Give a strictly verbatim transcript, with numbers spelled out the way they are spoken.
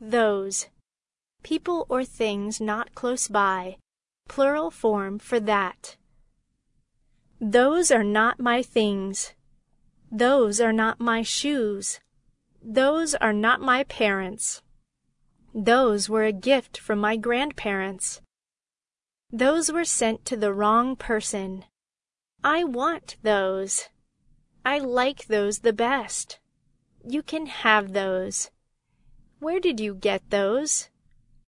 Those. People or things not close by. Plural form for that. Those are not my things. Those are not my shoes. Those are not my parents. Those were a gift from my grandparents. Those were sent to the wrong person. I want those. I like those the best. You can have those. Where did you get those?